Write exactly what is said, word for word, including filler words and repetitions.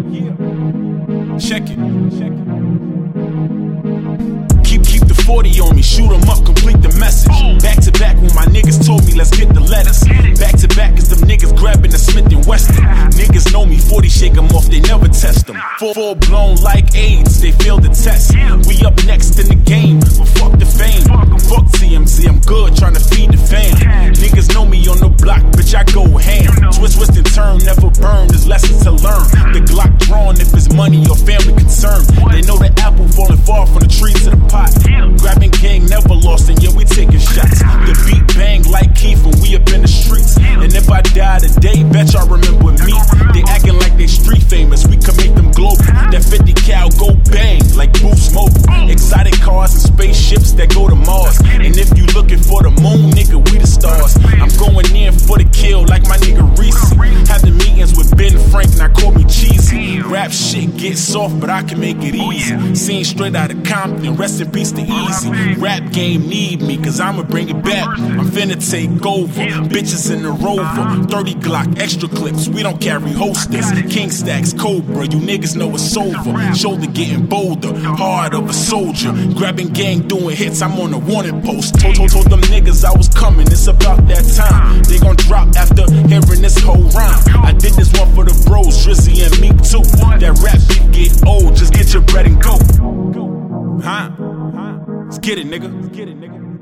Check it. Keep keep the forty on me, shoot 'em up, complete the message. Back to back when my niggas told me let's get the letters. Back to back is them niggas grabbing the Smith and Wesson. Niggas know me, forty shake 'em off, they never test them. Full, full blown like AIDS, they failed the test. We up next in the game, but fuck the fame. Fuck T M Z, I'm good, trying to feed the fam. Niggas know me on the block, bitch, I go ham. Twist, twist and turn, never burn, there's lessons to learn. The Glock drawn if it's money or family concern. They know the apple falling far from the tree to the pot. Grabbing gang, never lost, and yeah, we taking shots. The beat bang like Keith when we up in the streets. And if I die today, bet y'all remember me. They acting like they street famous, we can make them global. That fifty cal go bang like Boost Mobile. Exotic cars and spaceships that go to Mars. And if you looking for the moon, nigga, we the stars. I'm going in for the kill like my nigga Reese. Having meetings with Ben Frank, now call me cheesy. Rap shit gets soft, but I can make it easy. Seen straight out of Compton, rest in peace to Easy. Rap game need me, cause I'ma bring it back. I'm finna take over, bitches in the Rover. thirty Glock, extra clips, we don't carry holsters. King stacks, Cobra, you niggas know it's over. Shoulder getting bolder, heart of a soldier. Grabbing gang, doing hits, I'm on a wanted post. Told, told, told them niggas I was coming, it's about that time. They gon' drop after hearing this whole rhyme. I did this one for the bros, Drizzy and me too. That rap beat get old, just get your bread and go. Huh? Let's get it, nigga. Let's get it, nigga.